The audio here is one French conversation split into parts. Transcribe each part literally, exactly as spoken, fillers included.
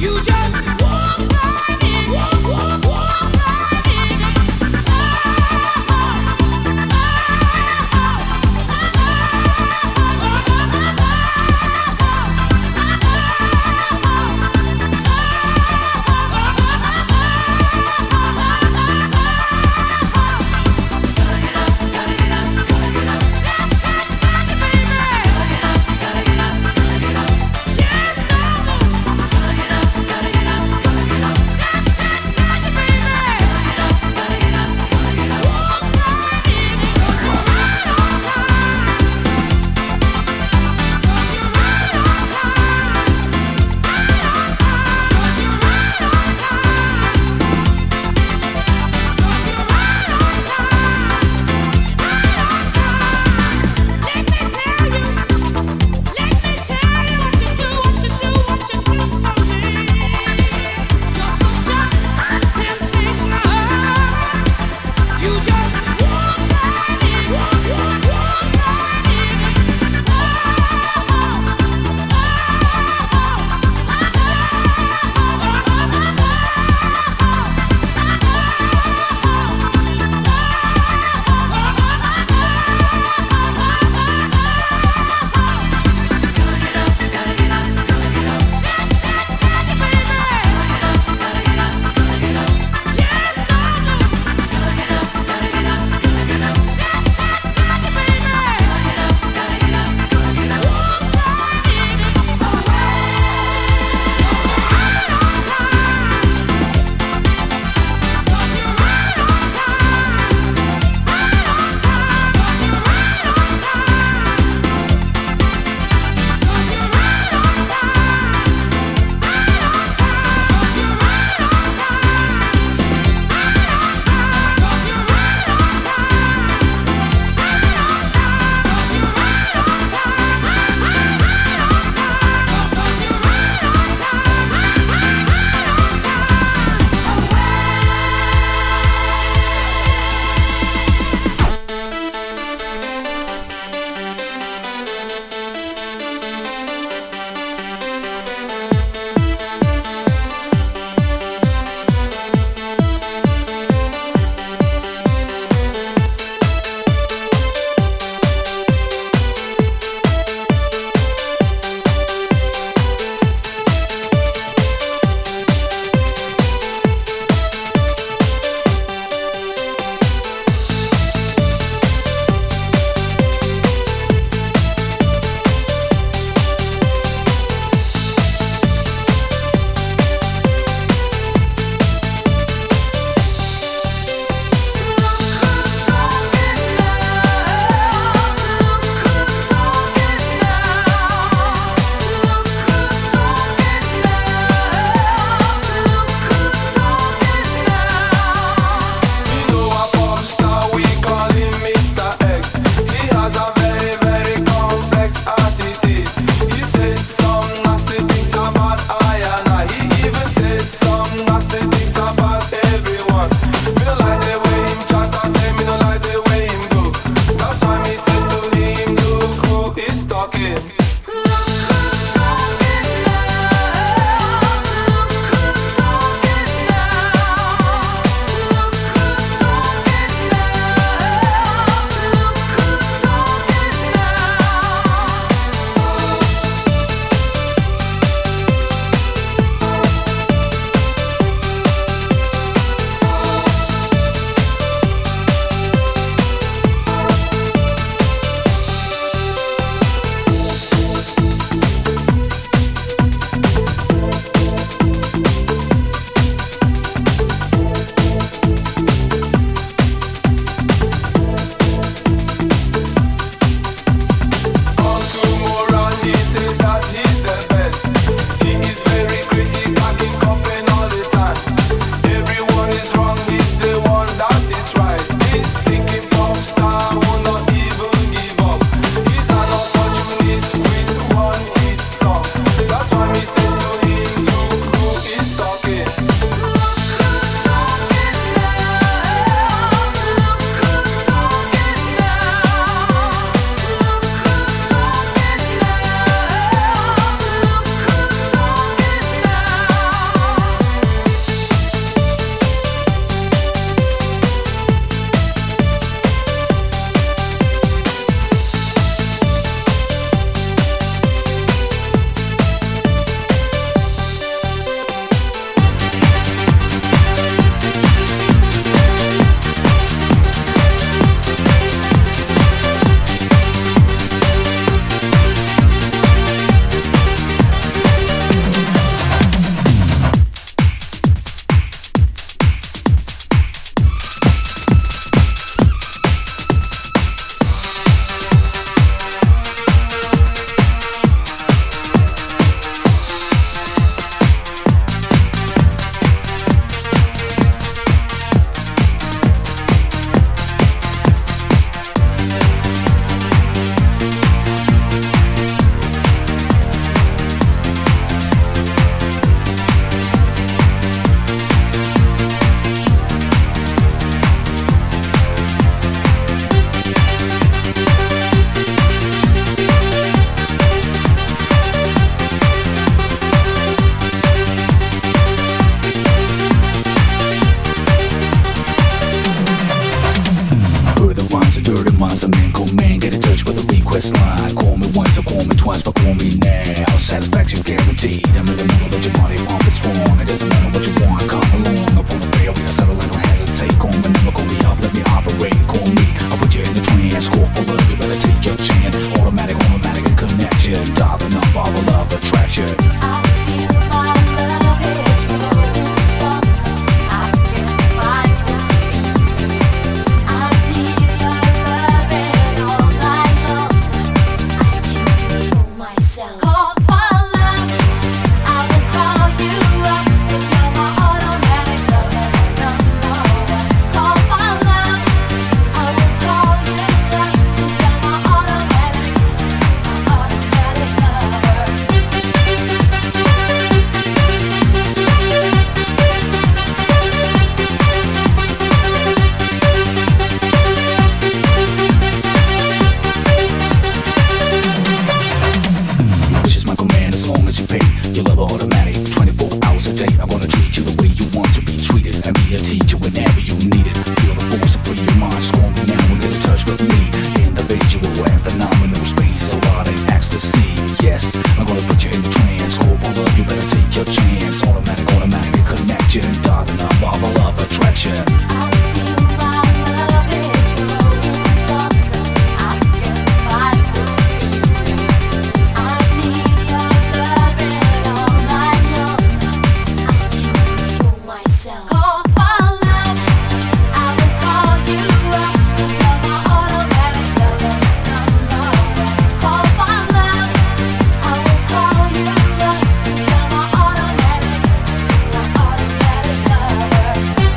Gotta request line. Call me once or call me twice, but call me now. Satisfaction guaranteed. I'm in the middle, let your body pump it strong. It doesn't matter what you want, come along. I'm from the fair, we can settle, I don't hesitate. Call me number, call me up, let me operate. Call me, I'll put you in the trance. Call for love, you better take your chance. Automatic, automatic connection. Dialing up our love attraction. I feel my love is growing strong. I can find this feeling. I need your loving all night long. I can't control myself. Call for love, I will call you up. 'Cause you're my automatic lover. No, no. Call for love, I will call you up. 'Cause you're my automatic, my automatic lover. Wish is my command as long as you pay. Your love automatic, twenty-four hours a day. I'm gonna treat you the way you want to be treated. And be a teacher whenever you need it. Feel the force of free your mind. Score me now, a little touch with me. Individual and phenomenal space. A lot of ecstasy. Yes, I'm gonna put you in the trance. Call for love, you better take your chance. Automatic, automatic connection. Dialing up all the love attraction. I feel my love is growing stronger. I can find this feeling. I need your loving all night long. I can't control myself. Call for love, I will call you up. 'Cause you're my automatic lover. No, no. Call for love, I will call you up. 'Cause you're my automatic, my automatic lover.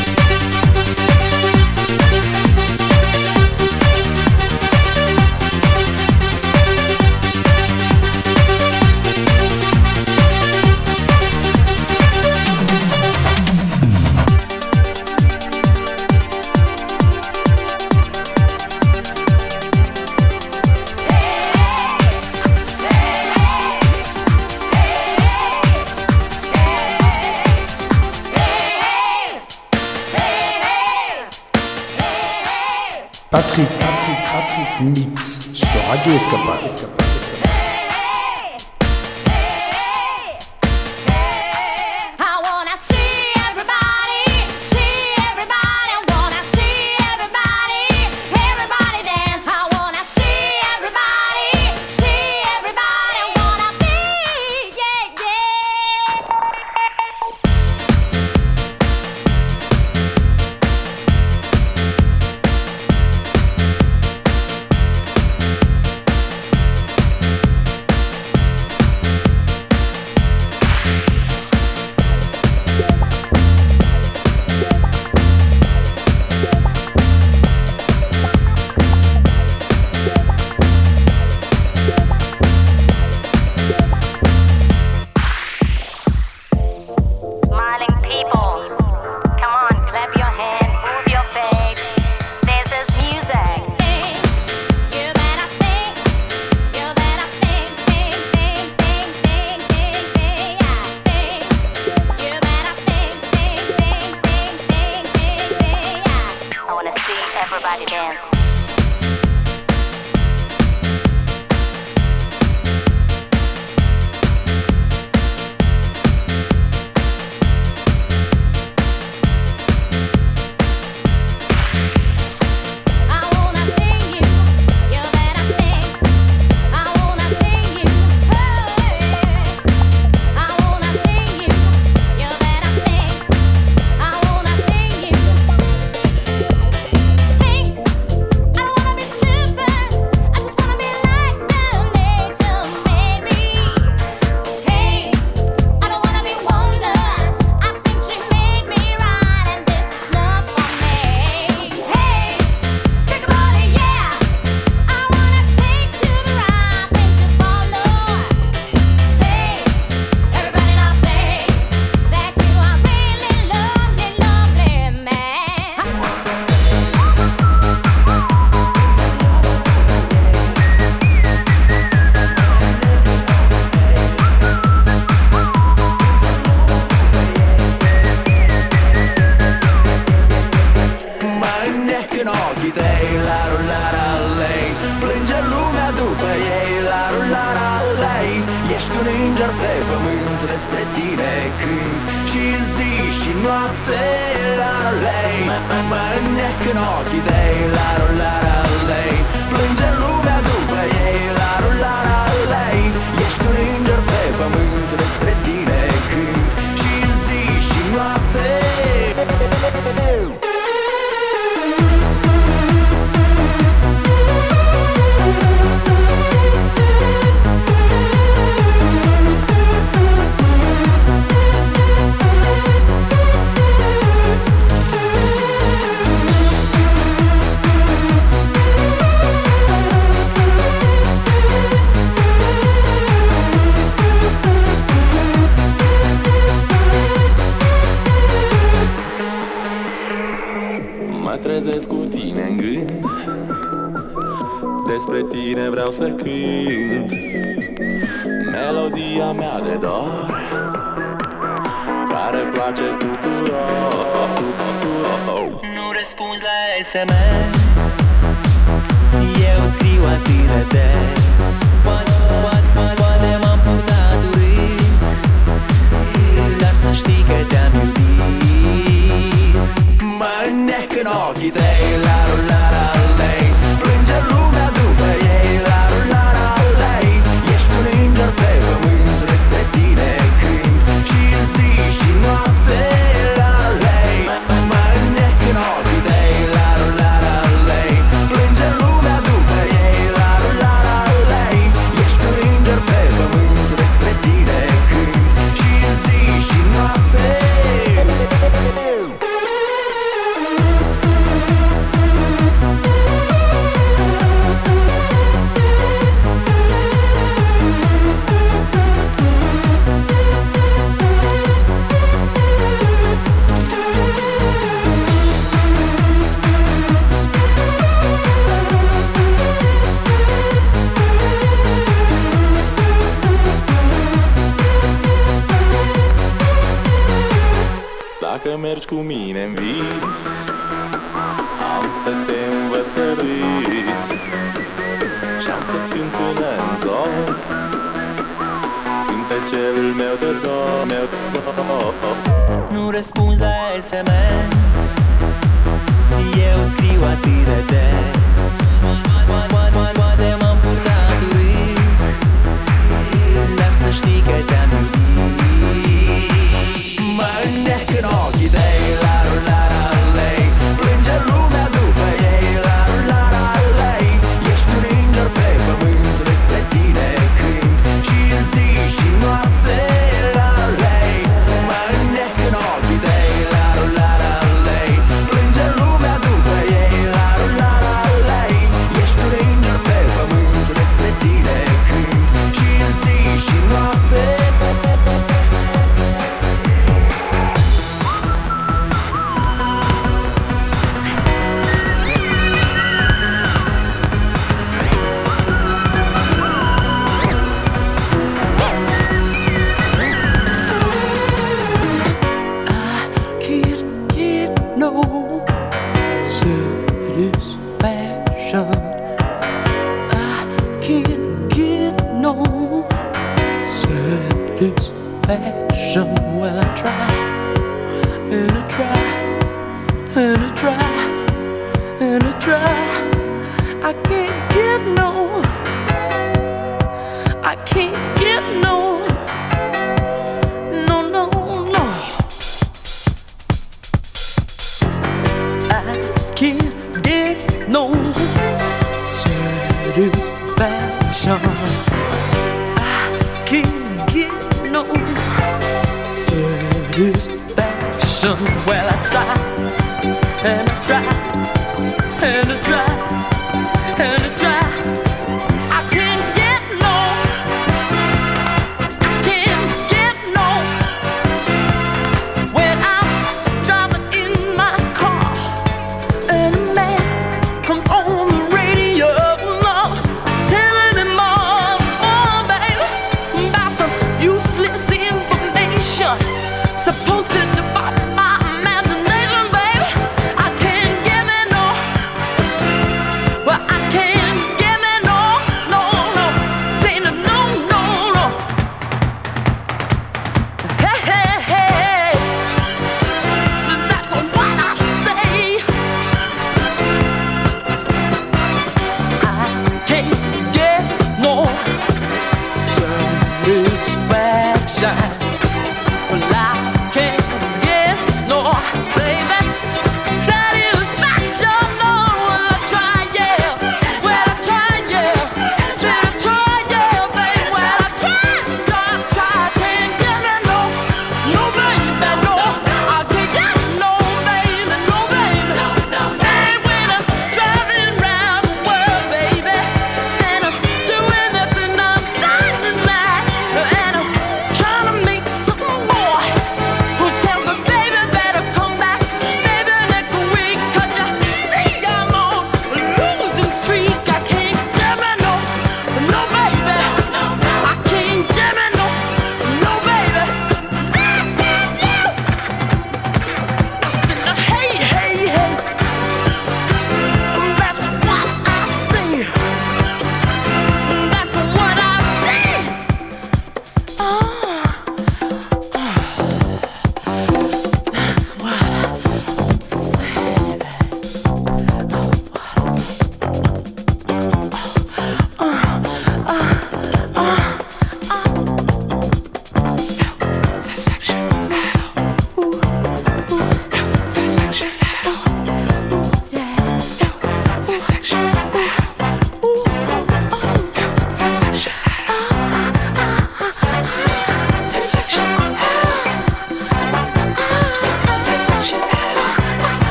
Patrick, Patrick, Patrick Mix sur Radio Escapade. I wanna see everybody, see everybody, wanna see everybody, everybody dance. I wanna see everybody, see everybody, wanna be, yeah, yeah. zi și noapte la lei mă înnec în ochii tăi, la la la lei. Plânge lumea după ei, la la la lei. Ești un înger pe pământ, despre tine cânt și zi și noapte. Trezesc cu tine în gând, despre tine vreau să cânt. Melodia mea de dor, care place tuturor, tuturor. Nu răspunzi la S M S, eu îți scriu atât de des. Poate, poate, poate m-am purtat urât, dar să știi că te-am iubit. Mă înnec în ochii tăi, la la la lei. Plânge lumea după ei, la la la lei. Ești un înger pe pământ, despre tine cânt și zi și noapte la lei. Mă înnec în ochii tăi, la la la lei. Plânge lumea după ei, la la la lei. Ești un înger pe pământ, despre tine cânt și zi și noapte. Dacă mergi cu mine în vis, am să te învăț să râzi și am să-ți cânt până în zor cântecelul meu de dor, meu de dor. Nu răspunzi la S M S, eu îți scriu atât de des. Poate m-am purtat urât, dar să știi că te-am iubit. Mă înnec în ochii tăi, la la la lei. Plânge lumea după ei, la la la lei. Ești un înger pe pământ, despre tine cânt și zi și noapte la lei. Mă înnec în ochii tăi, la la la lei. Plânge lumea după ei, la la la lei. Ești un înger pe pământ, despre tine cânt și zi și noapte. Well, I try, and I try, and I try, and I try. I can't get no, I can't get no, no, no, no. I can't get no satisfaction. I can't get no satisfaction. Well, I try, and I try, and I try, and I try. I can't get no, I can't get no. When I'm driving in my car, and a man comes on the radio, telling me more, more, baby, about some useless information supposed to divide my imagination, baby. I can't get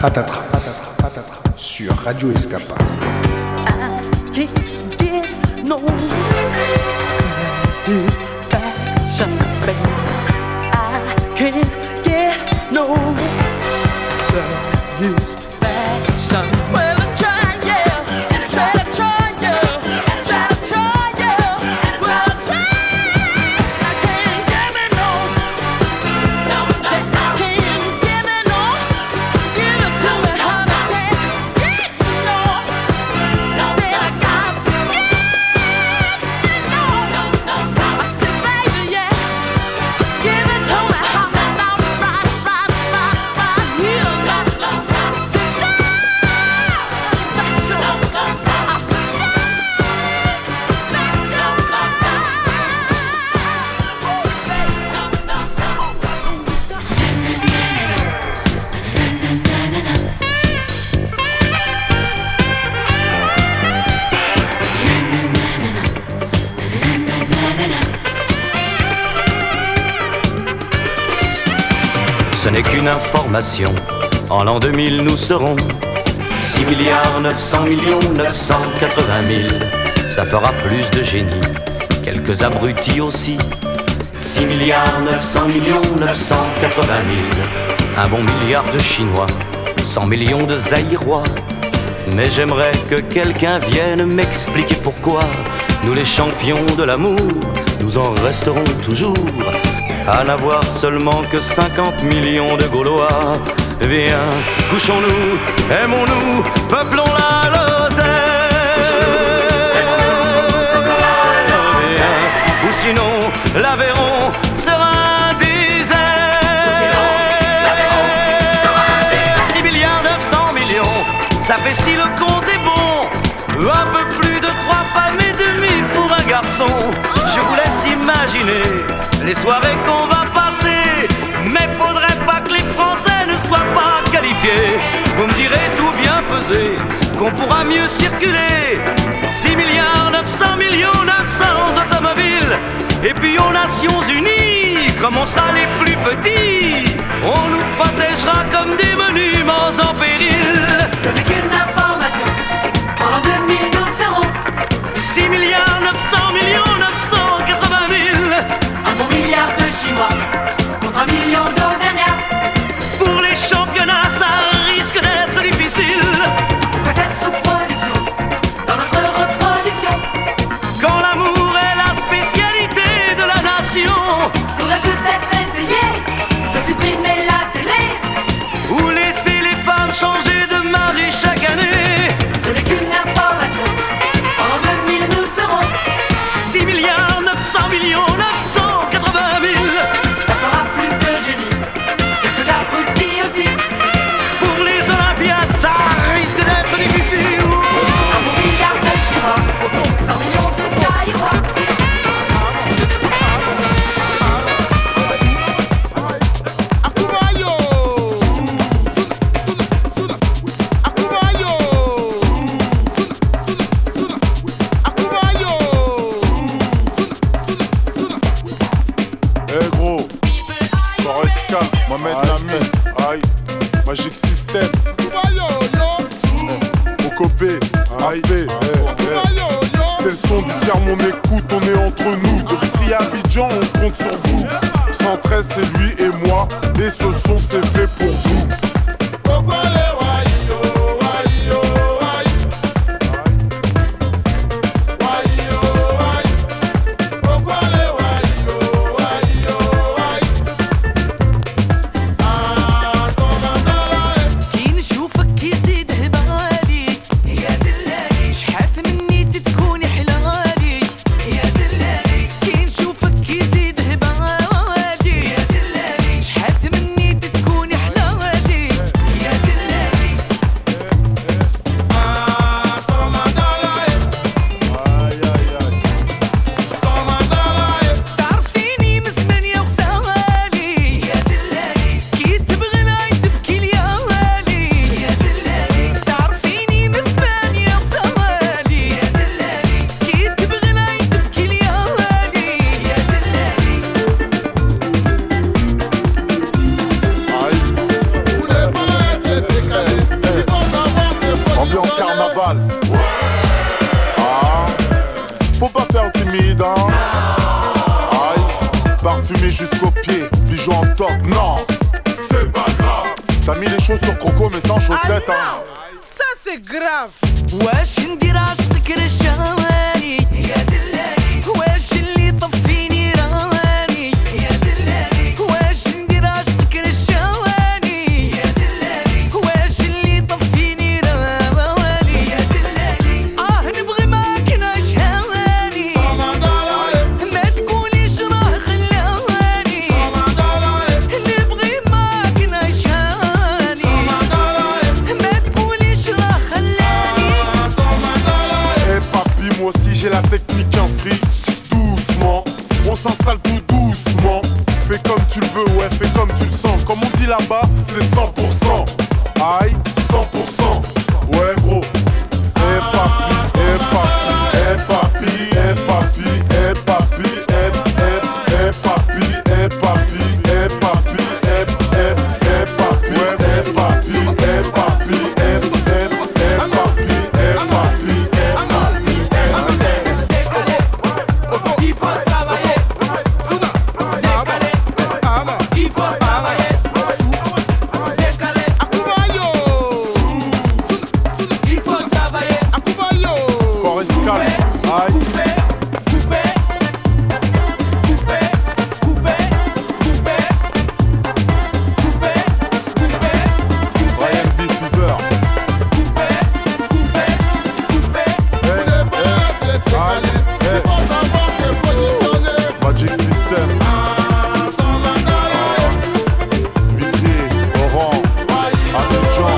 Patatras, sur Radio Escapa. I can't get no satisfaction, baby. I can't get no satisfaction. Well, I try, yeah, and I try to try, yeah, and I try to try, yeah. Well, I try, I can't get me no, no, no, no. I can't get me no. Give it to me, honey, can't get no. No, said I got to get no, no, no, no. I said, baby, yeah, give it to me, honey, now, right, right, right, right here, no, no, no. Said satisfaction, no, no, no. I said Ce n'est qu'une information. En l'an deux mille, nous serons six milliards neuf cents millions neuf cent quatre-vingt mille. Ça fera plus de génies, quelques abrutis aussi. six milliards neuf cents millions neuf cent quatre-vingt mille. Un bon milliard de Chinois, cent millions de Zaïrois. Mais j'aimerais que quelqu'un vienne m'expliquer pourquoi nous les champions de l'amour, nous en resterons toujours à n'avoir seulement que cinquante millions de Gaulois. Viens, couchons-nous, aimons-nous, peuplons la Lozère. Viens, ou sinon l'Aveyron sera un désert. six milliards neuf cents millions, ça fait si le compte est bon, un peu plus de trois femmes et demie pour un garçon. Je vous laisse imaginer les soirées qu'on va passer, mais faudrait pas que les Français ne soient pas qualifiés. Vous me direz tout bien pesé, qu'on pourra mieux circuler. six milliards neuf cents millions neuf cents automobiles. Et puis aux Nations Unies, comme on sera les plus petits, on nous protégera comme des monuments en péril. Ce n'est qu'une information. En deux mille, nous serons six milliards neuf cents millions neuf cent quatre-vingt mille. un bon milliard de Chinois contre un million d'Auvergnats. Pour les championnats, ça risque d'être difficile. Pourquoi cette sous-production dans notre reproduction? Quand l'amour est la spécialité de la nation, Faudrait peut-être essayer de supprimer la télé. ou laisser les femmes changer de mari chaque année. Ce n'est qu'une information. En deux mille, nous serons six milliards neuf cents millions neuf cent quatre-vingt mille. ça fera plus de génie, quelques abrutis aussi. Pour les Olympiades, ça risque d'être difficile. Un bon milliard de Chinois, cent millions de Zaïrois. Eh gros, Foresca, Mohamed Nami, aïe, Magic System, Okobé, A P, c'est le son du tiers, mon écoute, on est entre nous. Depuis Abidjan, on compte sur vous. cent treize, c'est lui et moi, et ce son c'est fait pour vous. كي نشوفك يزيد هبالي يا دلالي شحال تمنيت تكوني حلالي يا دلالي كي نشوفك يزيد هبالي يا دلالي شحال تمنيت تكوني حلالي festival. Ah, faut pas faire timide, hein. Aïe, parfumé jusqu'aux pieds, bijoux en top, non, c'est pas grave. T'as mis les chaussures croco mais sans chaussettes, hein. Ça c'est grave. واش ندير عشقك رشاواني يا دلالي واش اللي طفيني راني يا دلالي واش ندير عشقك رشاواني يا دلالي واش اللي طفيني راني يا دلالي اه نبغي معاك نعيش هواني ما تقوليش راه خلاني نبغي معاك نعيش هواني ما تقوليش راه خلاني. Eh papi, moi aussi j'ai la technique en free. Doucement, on s'installe tout doucement. Fais comme tu le veux, ouais, fais comme tu le sens. Comme on dit là-bas, c'est cent pour cent. Aïe, cent pour cent. Ouais gros. Eh papi, eh papi, eh papi, eh papi, eh papi, eh eh eh papi, eh papi, eh papi, eh eh eh papi, eh papi, eh papi, eh eh eh papi, eh papi. Magic System. Vitry, Oran, Abidjan.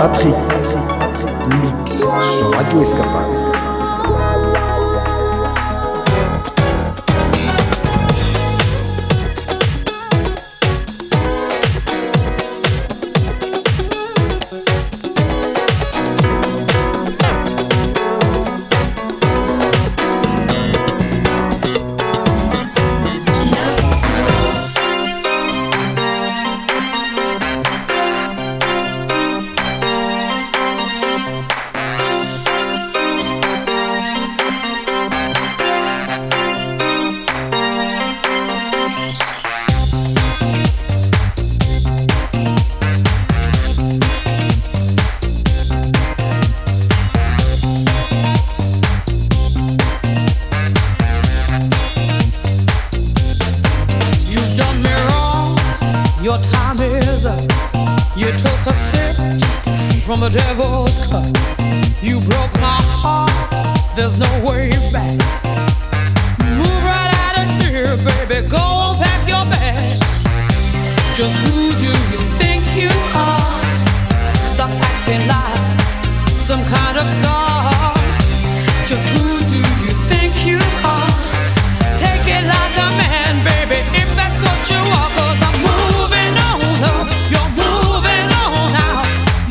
Patrick Mix sur Radio Escapade. From the devil's cut, you broke my heart. There's no way back. Move right out of here, baby. Go pack your bags. Just who do you think you are? Stop acting like some kind of star. Just who do you think you are? Take it like a man, baby, if that's what you are. 'Cause I'm moving on up. You're moving on out.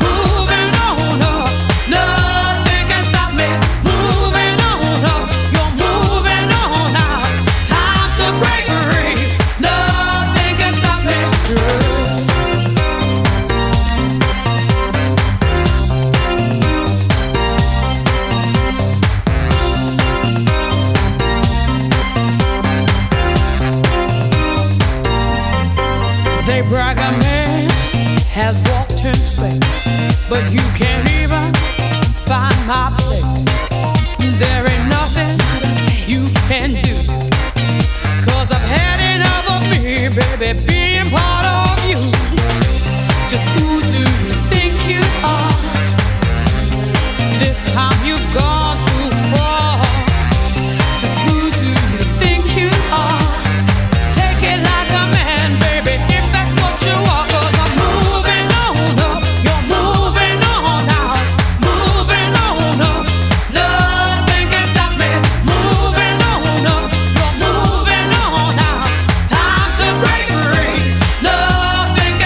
They brag a man has walked in space, but you can't even find my place. There ain't nothing you can do, 'cause I've had enough of me, baby, being part of you. Just who do you think you are? This time you've gone too far. Just who do you think you are? Take it like a man, baby, if that's what you are. 'Cause I'm moving on up. You're moving on out. Moving on up. Nothing can stop me. Moving on up. You're moving on out. Time to break free. Nothing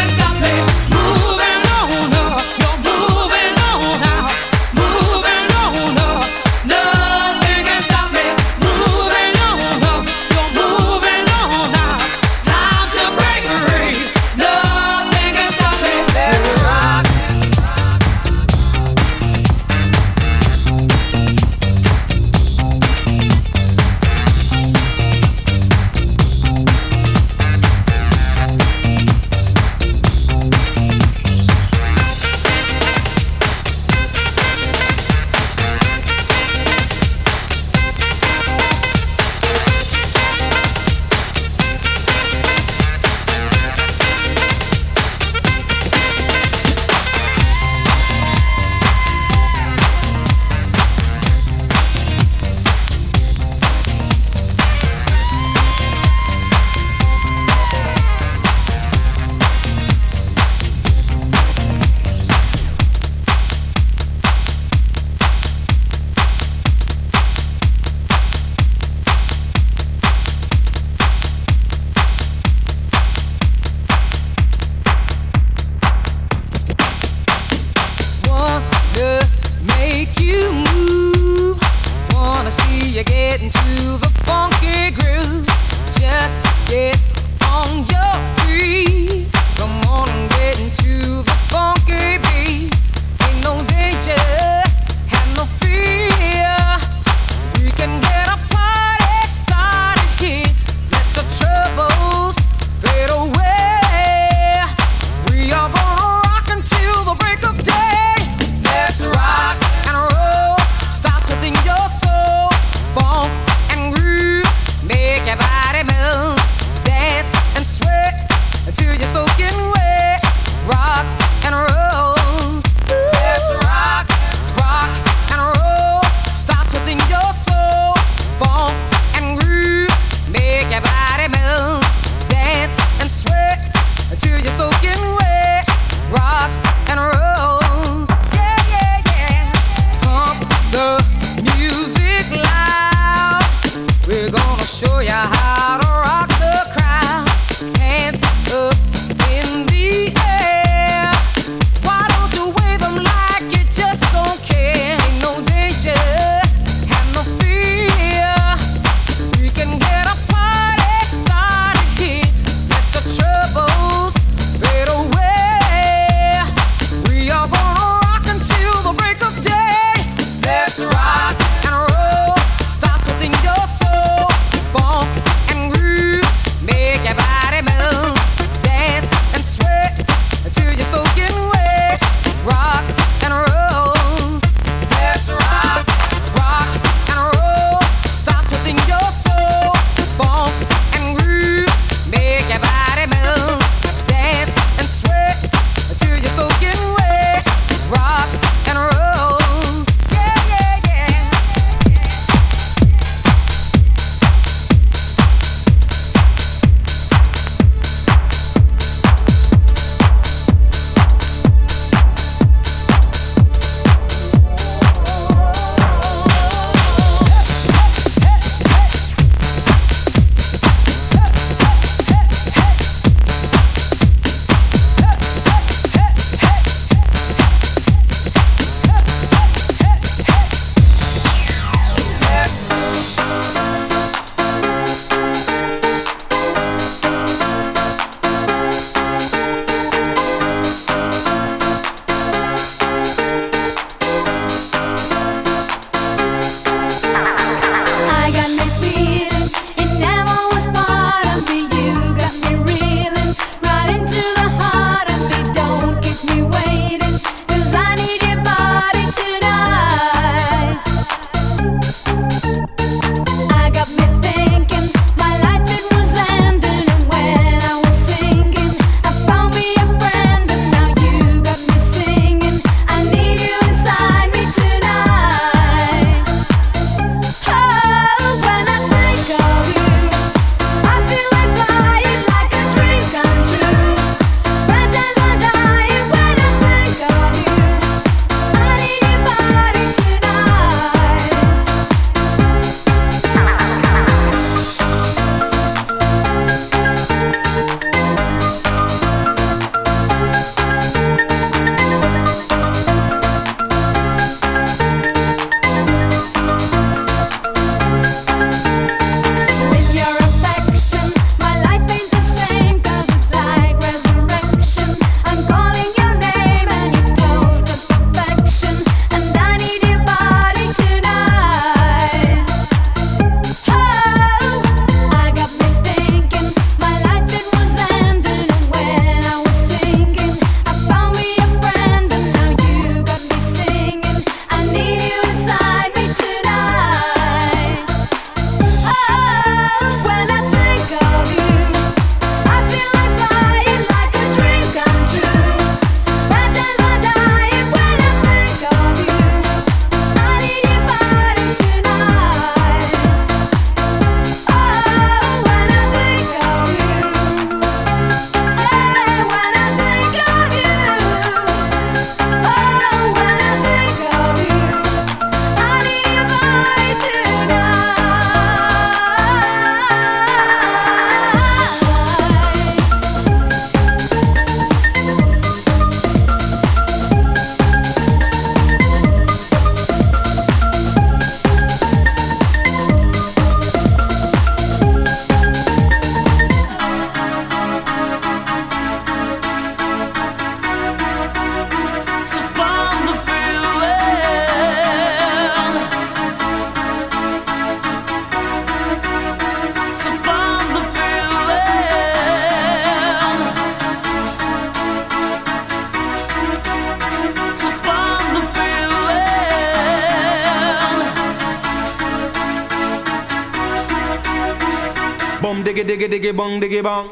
diggy diggy bong diggy bong.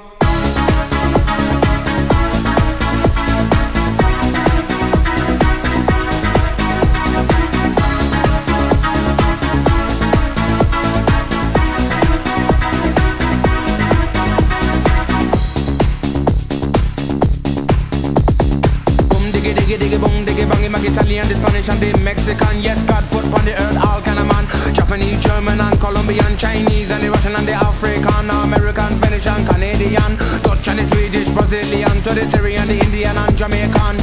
Italian, the Spanish and the Mexican. Yes, God put on the earth all kind of man. Japanese, German and Colombian, Chinese and the Russian and the African, American, Venetian, Canadian, Dutch and the Swedish, Brazilian, to the Syrian, the Indian and Jamaican.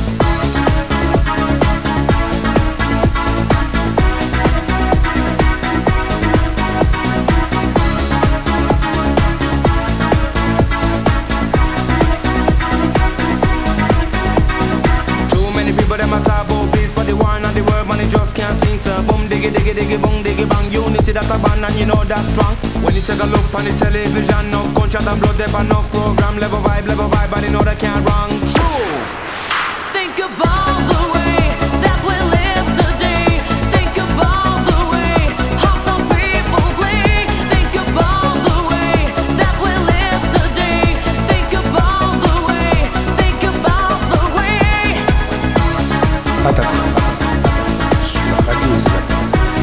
Diggy diggy bong diggy bang, unity that a band and you know that's strong. When you take a look on the television, no gunshot and blood, there no program, level vibe, level vibe, and you know that can't wrong. True. Think about the way that we live today. Think about the way how some people play. Think about the way that we live today. Think about the way. Think about the way. Patatas sur Radio Escapade.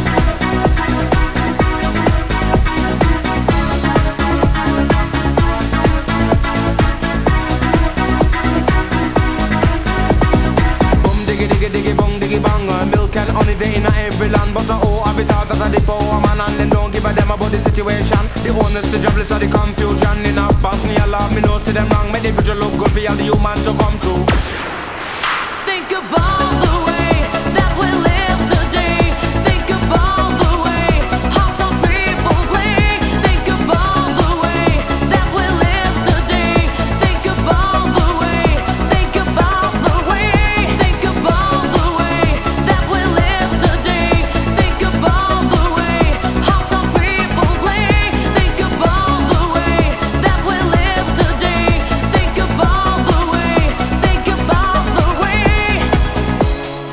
Only day in every land, but the whole have it out as a the power man, and them don't give a damn about the situation. The owners, the jobless, are the confusion. In a pass me a laugh, me no see them wrong. Make the future look good for all the human to come true. Think about the way that we live today. Think about the way how some people play. Think about the way that we live today. Think about the way. Think about the way. Think about the way that we live today. Think about the way how some people play. Think about the way that we live today. Think about the way. Think about the way.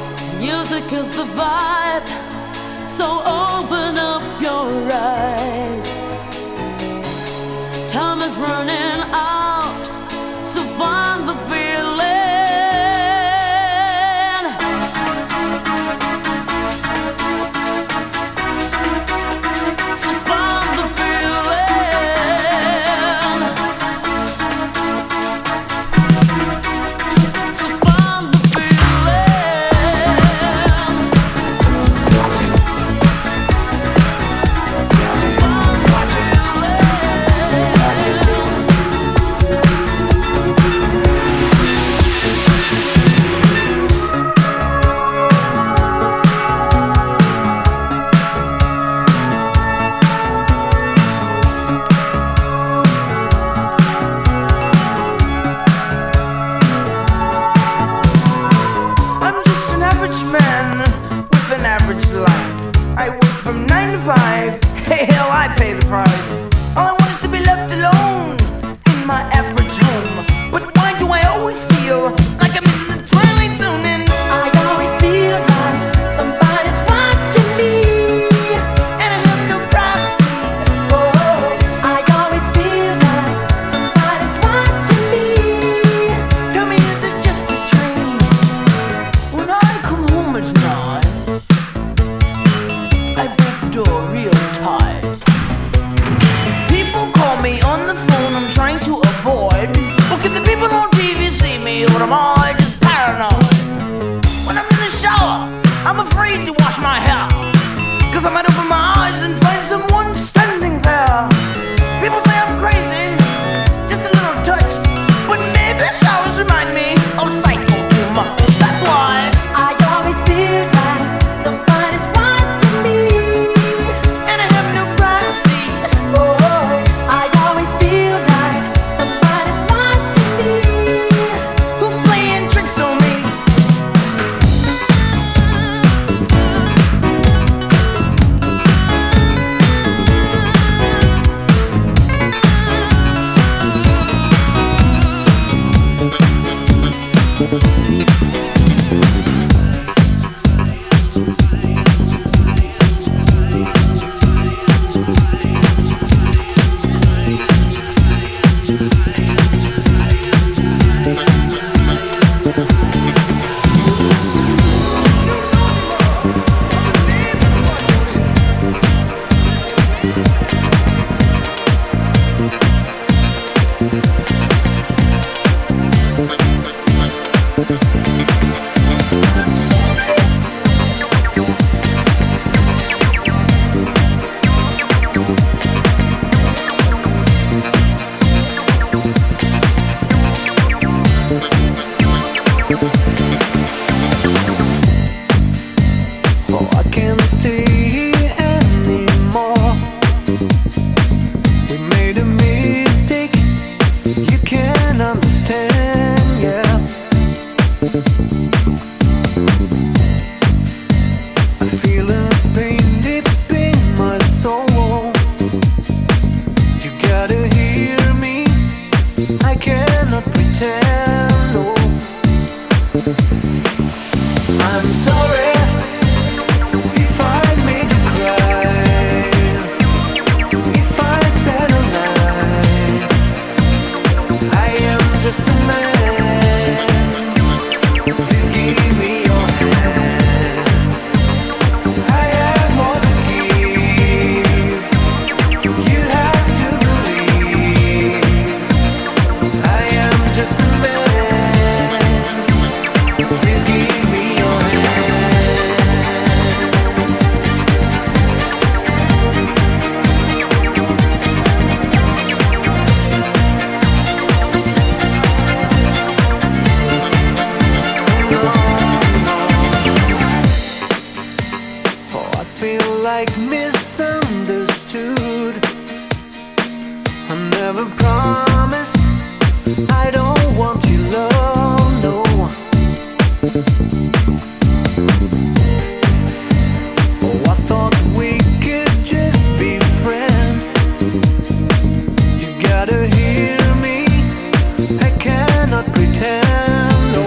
Oh, I can't stay here anymore. We made a mistake. You can't understand, yeah. I feel a pain deep in my soul. You gotta hear me. I cannot pretend, no. I'm sorry if I made you cry, if I said a lie. I am just a man. Please give me your hand. I have more to give. You have to believe. I am just a man. Please give me your hand. Oh, I feel like misunderstood. I never promised I don't want your love, no. Oh, I thought we could just be friends. You gotta hear me. I cannot pretend, no.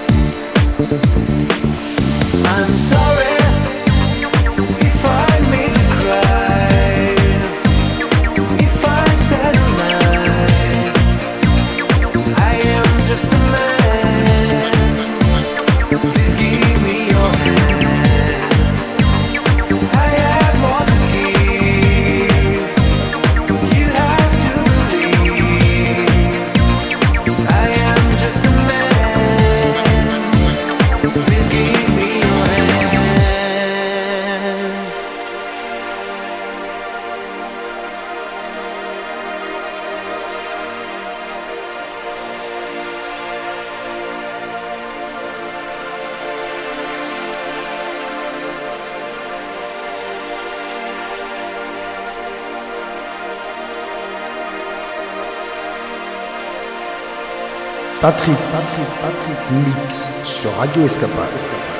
I'm sorry if I made you cry, if I said a lie. I am just a man. Please give me your hand. I have more to give. You have to believe. I am just a man. Please give me your hand. Patrick, Patrick, Patrick Mix sur Radio Escapade.